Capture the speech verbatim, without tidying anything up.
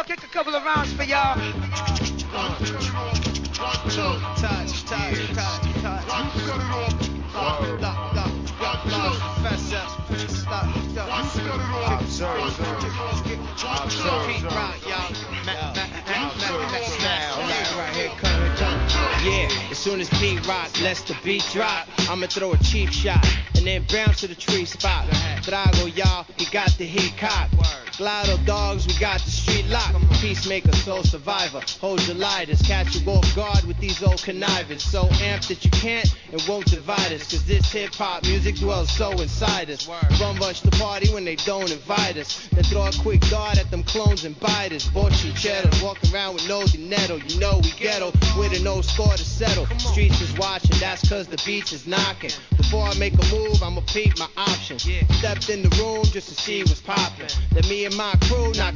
kick a couple of rounds for y'all. One, two, touch, touch, touch, touch. Lock, lock, lock, lock, lock, professor. Lock, lock. Observe, observe. Observe, Pete Rock, observe. y'all. Right here, come, here, come. Yeah, as soon as Pete Rock lets the beat drop, I'ma throw a cheap shot and then bounce to the tree spot. Drago, y'all, he got the heat cocked. Glado dogs, we got the street locked. Peacemaker, soul survivor, hold your lighters. Catch you off guard with these old connivers. So amped that you can't and won't divide us. Cause this hip-hop music dwells so inside us. Run rush the party when they don't invite us. Then throw a quick dart at them clones and biters. Borchi cheddars, walking around with no dinero. You know we ghetto, with a no score to settle. Streets is watching, that's cause the beats is knocking. Before I make a move, I'ma peep my options. Stepped in the room just to see what's poppin'. Then me and my crew knock